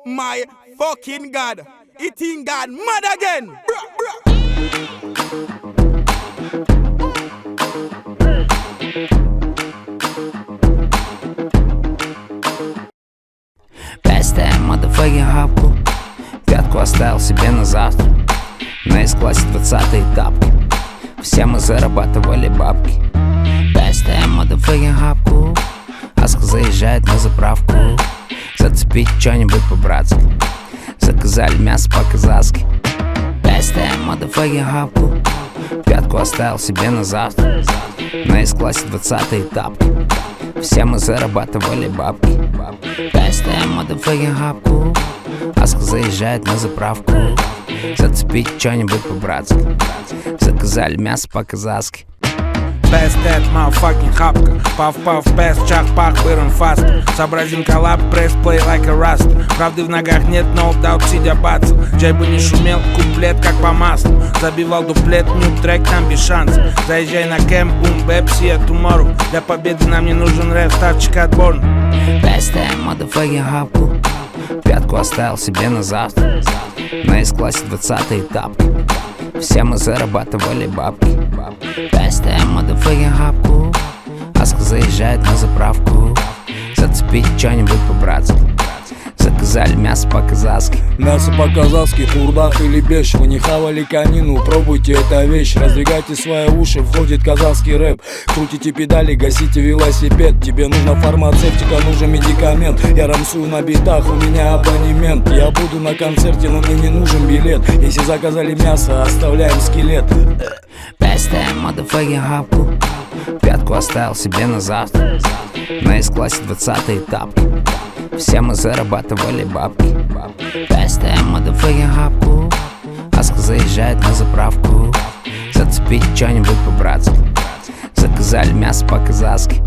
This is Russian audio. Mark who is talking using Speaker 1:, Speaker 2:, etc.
Speaker 1: my fucking God. Eating God mad again. Bruh, bruh.
Speaker 2: Пестаем motherfucking хапку. Пятку оставил себе на завтра. На S-классе 20-й тапки. Все мы зарабатывали бабки. Пестаем motherfucking хапку. Аска заезжает на заправку. Зацепить что-нибудь по-братски. Заказали мясо по-казахски. Пестаем motherfucking хапку. Пятку оставил себе на завтра. На S-классе 20-й тапки. Все мы зарабатывали бабки. Пестаем motherfucking хапку. Аска заезжает на заправку. Зацепить что-нибудь по-братски. Заказали мясо по-казахски.
Speaker 3: Best that motherfucking хапка. Пав-пав, best, чах-пах, вырон фаст. Сообразим коллаб, пресс-плей like a rust. Правды в ногах нет, no doubt, сидя бацал. Джей бы не шумел, куплет как по маслу. Забивал дуплет, нью трек, там без шансов. Заезжай на кэмп, бум, бэп, see you tomorrow. Для победы нам не нужен рэп, ставчик отборный.
Speaker 2: Best that motherfucking хапку. Пятку оставил себе на завтра. На S-классе 20-й тапки. Все мы зарабатывали бабки. Пестаем motherfucking хапку. Аска заезжает на заправку. Зацепить что-нибудь по-братски. Заказали мясо по-казахски.
Speaker 4: Мясо по-казахски, хурдах или беш. Вы не хавали конину, пробуйте, это вещь. Раздвигайте свои уши, входит казахский рэп. Крутите педали, гасите велосипед. Тебе нужна фармацевтика, нужен медикамент. Я рамсую на битах, у меня абонемент. Я буду на концерте, но мне не нужен билет. Если заказали мясо, оставляем скелет.
Speaker 2: Пестаем motherfucking хапку. Пятку оставил себе на завтра. На S-классе 20-й тапки. Все мы зарабатывали бабки. Пестаем motherfucking хапку. Аска заезжает на заправку. Зацепить что-нибудь по-братски. Заказали мясо по-казахски.